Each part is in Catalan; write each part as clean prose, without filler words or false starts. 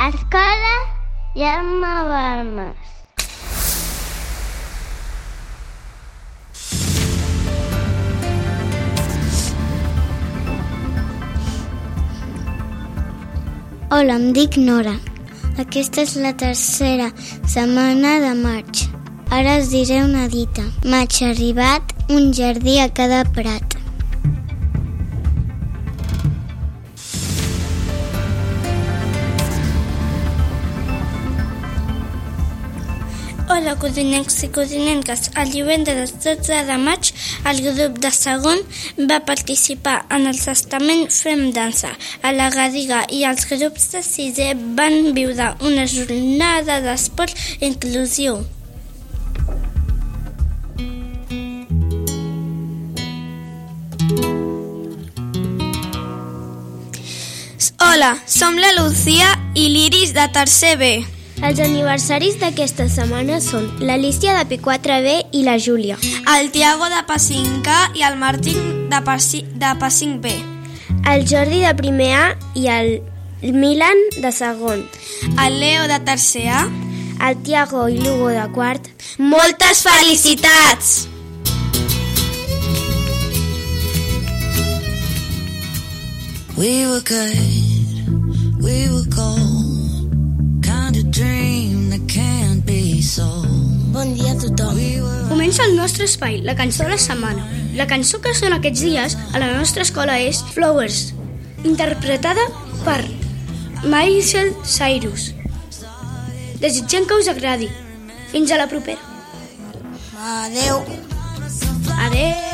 Escola Jaume Balmes. Hola, em dic Nora. Aquesta és la tercera setmana de maig. Ara us diré una dita. Maig arribat, un jardí a cada prat. Hola, codinencs i codinenques. El divendres 12 de maig, el grup de segon va participar en el testament Fem Dansa a la Garriga i els grups de sisè van viure una jornada d'esport inclusiu. Hola, som la Lucía i l'Iris de tercer B. Els aniversaris d'aquesta setmana són l'Alicia de P4B i la Júlia, El Tiago de P5A i el Martín de P5B, el Jordi de primer A i el Milan de segon, el Leo de tercer A, el Tiago i l'Hugo de quart. Moltes felicitats! We were good, we were gold, kind of dream that can't be sold. Bon dia a tothom. Comença el nostre espai, la cançó de la setmana. La cançó que sona aquests dies a la nostra escola és Flowers, interpretada per Miley Cyrus. Desitgem que us agradi. Fins a la propera. Adeu. Adeu.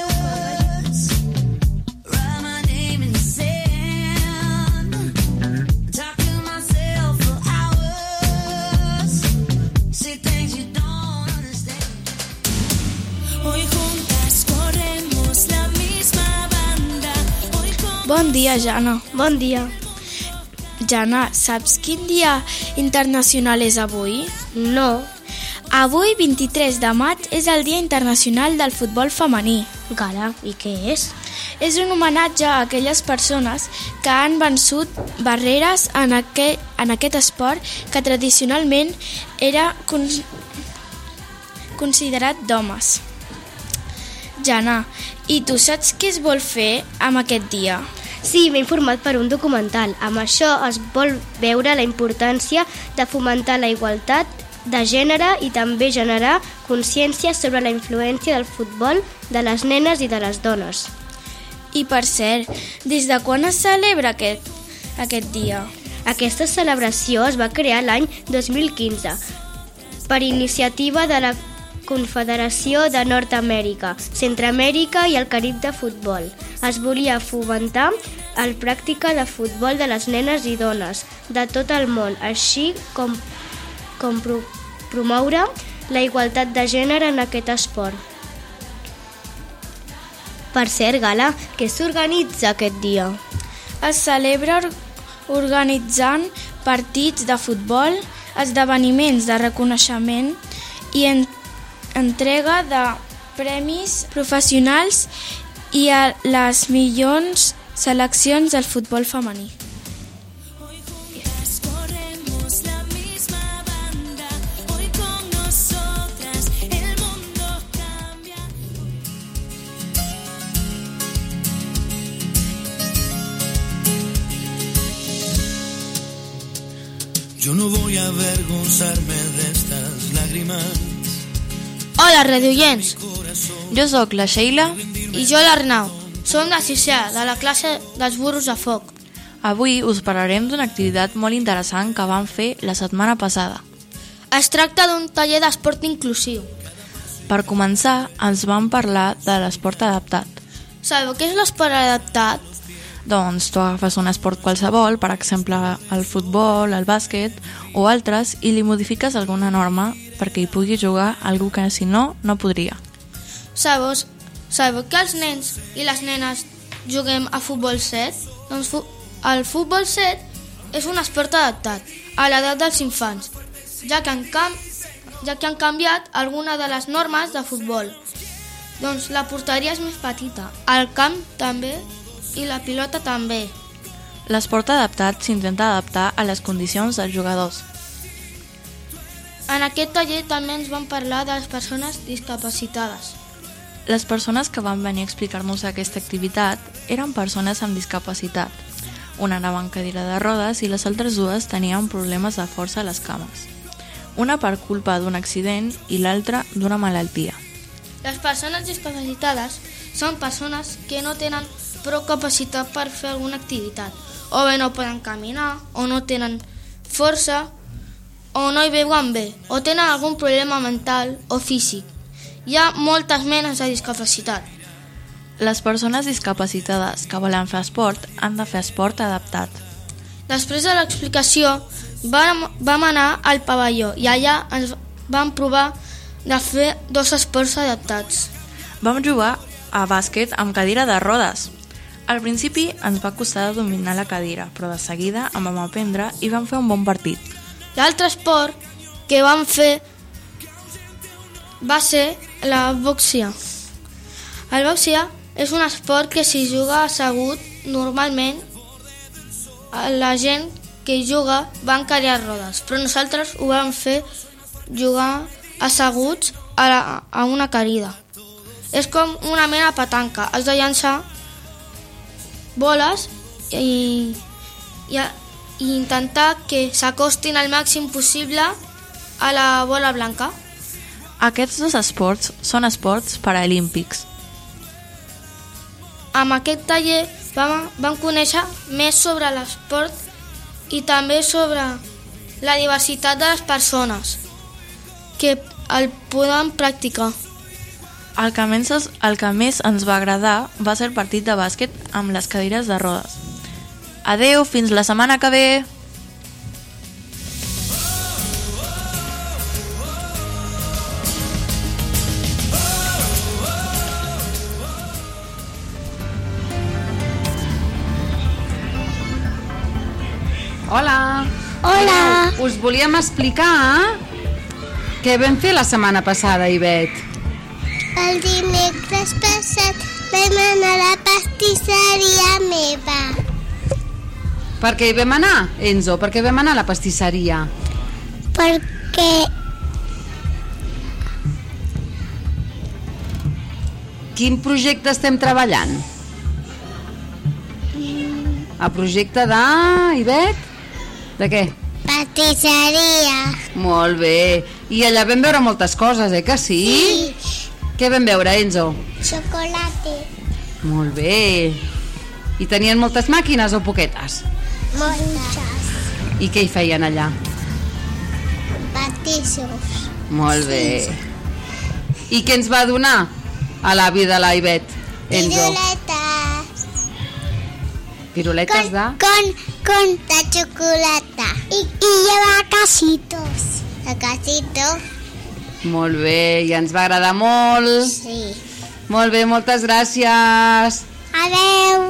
Bon dia, Jana. Bon dia. Jana, saps quin dia internacional és avui? No. Avui, 23 de maig, és el Dia Internacional del Futbol Femení. Gala, i què és? És un homenatge a aquelles persones que han vençut barreres en aquest esport que tradicionalment era considerat d'homes. Jana, i tu saps què es vol fer amb aquest dia? Sí, m'he informat per un documental. Amb això es vol veure la importància de fomentar la igualtat de gènere i també generar consciència sobre la influència del futbol de les nenes i de les dones. I per cert, des de quan es celebra aquest dia? Aquesta celebració es va crear l'any 2015 per iniciativa de la Confederació de Nord-Amèrica, Centreamèrica i el Carib de Futbol. Es volia fomentar la pràctica de futbol de les nenes i dones de tot el món, així com promoure la igualtat de gènere en aquest esport. Per cert, Gala, què s'organitza aquest dia? Es celebra organitzant partits de futbol, esdeveniments de reconeixement i entrega de premis professionals i a les millors seleccions del futbol femení. Yo no voy a avergonzarme de estas lágrimas. Hola, radioients. Jo sóc la Sheila I jo l'Arnau. Som de sisè, de la classe dels burros a foc. Avui us parlarem d'una activitat molt interessant que vam fer la setmana passada. Es tracta d'un taller d'esport inclusiu. Per començar, ens vam parlar de l'esport adaptat. Sabeu què és l'esport adaptat? Doncs tu agafes un esport qualsevol, per exemple el futbol, el bàsquet o altres, i li modifiques alguna norma perquè hi pugui jugar algú que si no, no podria. Sabeu que els nens i les nenes juguem a futbol 7? Doncs el futbol 7 és un esport adaptat a l'edat dels infants, ja que han canviat alguna de les normes de futbol. Doncs la porteria és més petita, el camp també i la pilota també. L'esport adaptat s'intenta adaptar a les condicions dels jugadors. En aquest taller també ens van parlar de les persones discapacitades. Les persones que van venir a explicar-nos aquesta activitat eren persones amb discapacitat. Una anava en cadira de rodes i les altres dues tenien problemes de força a les cames. Una per culpa d'un accident i l'altra d'una malaltia. Les persones discapacitades són persones que no tenen prou capacitat per fer alguna activitat, o bé no poden caminar, o no tenen força, o no hi veuen bé, o tenen algun problema mental o físic. Hi ha moltes menes de discapacitat. Les persones discapacitades que volen fer esport han de fer esport adaptat. Després de l'explicació, vam anar al pavelló i allà ens vam provar de fer 2 esports adaptats. Vam jugar a bàsquet amb cadira de rodes. Al principi ens va costar dominar la cadira, però de seguida en vam aprendre i vam fer un bon partit. L'altre esport que vam fer va ser la boxia. El boxia és un esport que s'hi juga assegut. Normalment la gent que hi juga va en cadira de rodes, però nosaltres ho vam fer jugar asseguts a una cadira. És com una mena de petanca. Has de llançar boles i intentar que s'acostin al màxim possible a la bola blanca. Aquests 2 esports són esports paralímpics. Amb aquest taller vam conèixer més sobre l'esport i també sobre la diversitat de les persones que el poden practicar. El que més ens va agradar va ser el partit de bàsquet amb les cadires de rodes. Adeu, fins la setmana que ve! Hola! Hola! Us volíem explicar què vam fer la setmana passada, Ivet. El dimecres passat vam anar a la pastisseria meva. Per què hi vam anar, Enzo? Per què vam anar a la pastisseria? Perquè Quin projecte estem treballant? El projecte de... Ivet? De què? pastisseria. Molt bé. I allà vam veure moltes coses, que sí? Sí. Què vam veure, Enzo? Xocolate. Molt bé. I tenien moltes màquines o poquetes? Moltes. I què hi feien allà? Pastissos. Molt bé. I què ens va donar a l'avi de la Ivet, Enzo? Piruletes. Piruletes de... Con de xocolata. Y lleva casitos. De casitos. Molt bé, i ens va agradar molt. Sí. Molt bé, moltes gràcies. Adeu.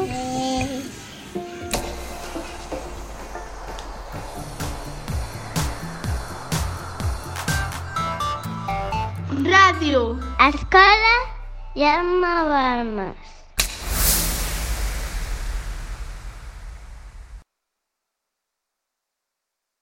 Ràdio. Escola Jaume Balmes.